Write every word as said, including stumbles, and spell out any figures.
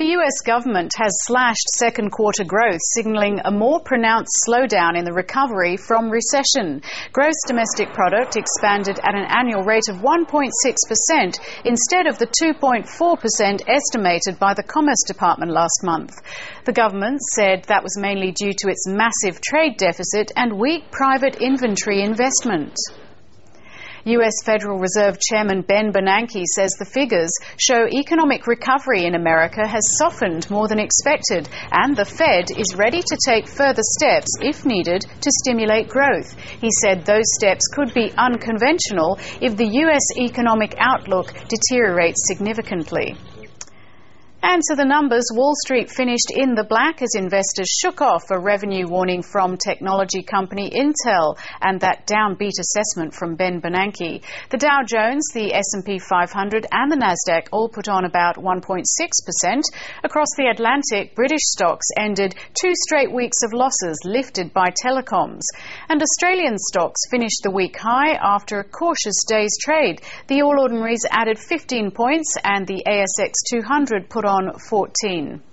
The U S government has slashed second quarter growth, signalling a more pronounced slowdown in the recovery from recession. Gross domestic product expanded at an annual rate of one point six percent instead of the two point four percent estimated by the Commerce Department last month. The government said that was mainly due to its massive trade deficit and weak private inventory investment. U S Federal Reserve Chairman Ben Bernanke says the figures show economic recovery in America has softened more than expected, and the Fed is ready to take further steps, if needed, to stimulate growth. He said those steps could be unconventional if the U S economic outlook deteriorates significantly. And to the numbers, Wall Street finished in the black as investors shook off a revenue warning from technology company Intel and that downbeat assessment from Ben Bernanke. The Dow Jones, the S and P five hundred and the Nasdaq all put on about one point six percent. Across the Atlantic, British stocks ended two straight weeks of losses lifted by telecoms. And Australian stocks finished the week high after a cautious day's trade. The All Ordinaries added fifteen points and the A S X two hundred put on on fourteen.